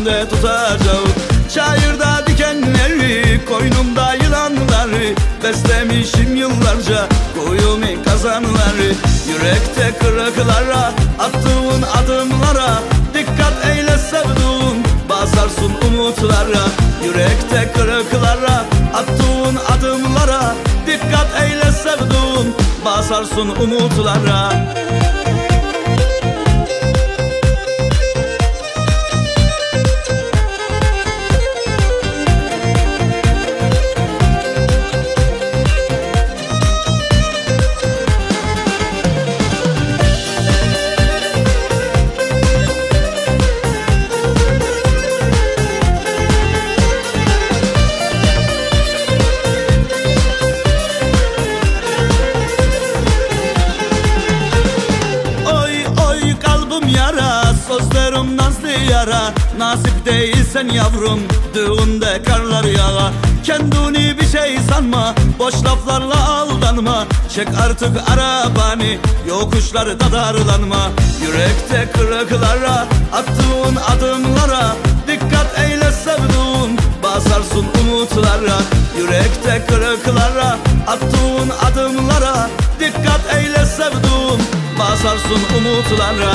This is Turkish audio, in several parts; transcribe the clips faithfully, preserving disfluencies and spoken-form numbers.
elimde tutacağım. Çayırda dikenleri, koynumda yılanları, beslemişim yıllarca kuyumun kazanları. Yürekte kırıklara, attığın adımlara dikkat eyle sevduğum, basarsın umutlara. Yürekte kırıklara, attığın adımlara dikkat eyle sevduğum, basarsın umutlara. Sözlerim nazlı yara, nasip değilsen yavrum düğünde karlar yağa. Kendini bir şey sanma, boş laflarla aldanma. Çek artık arabanı, yokuşlarda darlanma. Yürekte kırıklara, attığın adımlara dikkat eyle sevduğum, basarsın umutlara. Yürekte kırıklara, attığın adımlara dikkat eyle sevduğum, basarsın umutlara.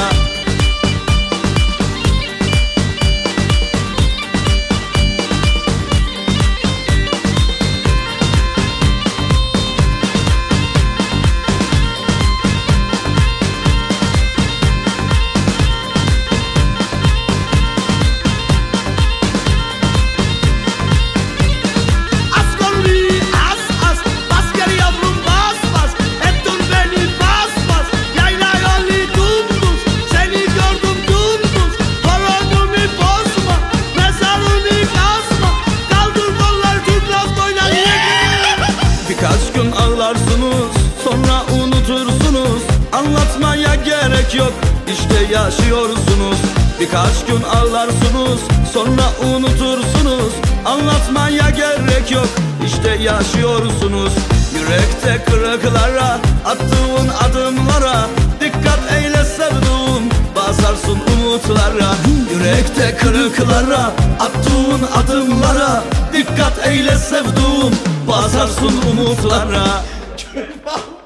Birkaç gün ağlarsınız, sonra unutursunuz. Anlatmaya gerek yok, işte yaşıyorsunuz. Birkaç gün ağlarsınız, sonra unutursunuz. Anlatmaya gerek yok, işte yaşıyorsunuz. Yürekte kırıklara, attığın adımlara dikkat eyle sevduğum, basarsın umutlara. Yürekte kırıklara, attığın adımlara dikkat eyle sevduğum, basarsın umutlara.